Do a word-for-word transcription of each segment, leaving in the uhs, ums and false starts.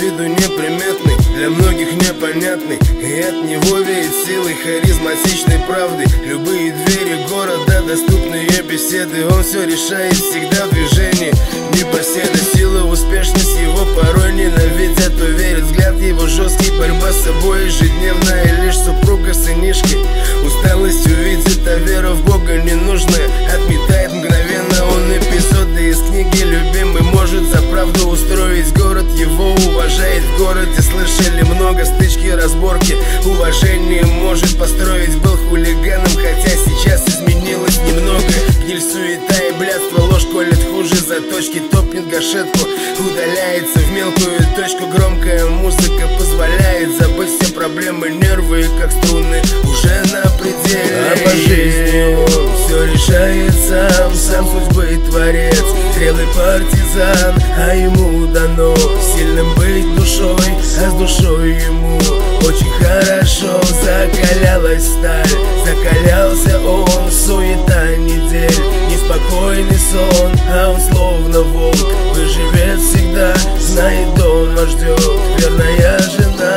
виду неприметный, для многих непонятный, и от него веет силой харизматичной правды. Любые двери города, доступные беседы, он все решает всегда в движении. Непоседа, сила, успешность его порой ненавидят, уверен взгляд его жесткий, борьба с собой ежедневная, лишь супруга сынишки усталость увидит, а вера в Бога ненужная отметает мгновенно он эпизоды из книги любимый, может за правду устроить город, его уважает в городе, слышали много стычки, разборки, уважение может построить, был хулиганом, хотя сейчас изменилось немного, гниль, суета и блядство, ложь колет хуже заточки, топнет гашетку, удаляется в мелкую точку, громкая музыка позволяет забыть все проблемы, нервы как струны уже на пределе. А по жизни он все решает сам, сам судьбы творец, зрелый партизан, а ему дано сильным быть душой, а с душой ему очень хорошо закалялась сталь, закалялся он, суета недель, неспокойный сон, а он словно волк, выживет всегда, знает дом, а ждет верная жена.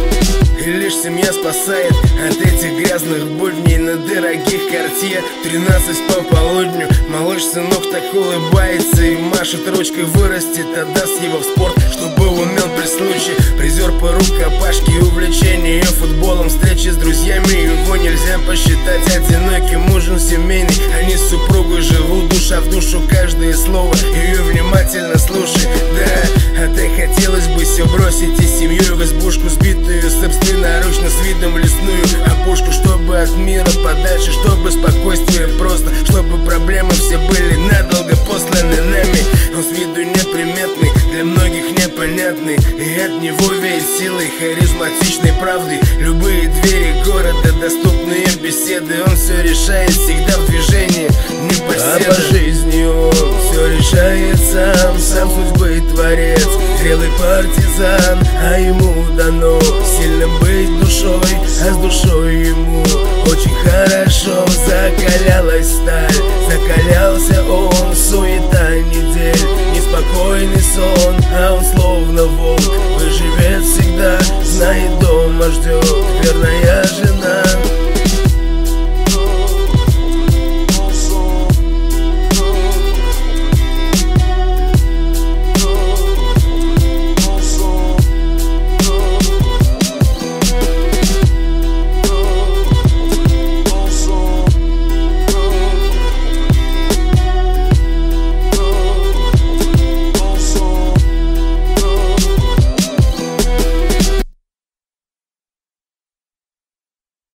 И лишь семья спасает от этих грязных будней на дорогих Cartier. Тринадцать по полудню, малыш сынок так улыбается и машет ручкой, вырастет, отдаст его в спорт, чтобы умел при случае. Призер по рукопашке, увлечение футболом, встречи с друзьями, его нельзя посчитать одиноким, ужин семейный, они с супругой живут душа в душу, каждое слово ее внимательно слушай. Да, а так хотелось бы все бросить и семью в избушку сбитую, собственноручно с видом лесную опушку, чтобы от мира подальше, чтобы спокойствие просто, чтобы проблемы все были надолго посланы нами. Он с виду неприметный, для многих непонятный, и от него веет силой харизматичной правды. Любые двери города, доступные беседы, он все решает всегда в движении, непоседа. А по жизни он все решает сам, сам судьбы творец, зрелый партизан, а ему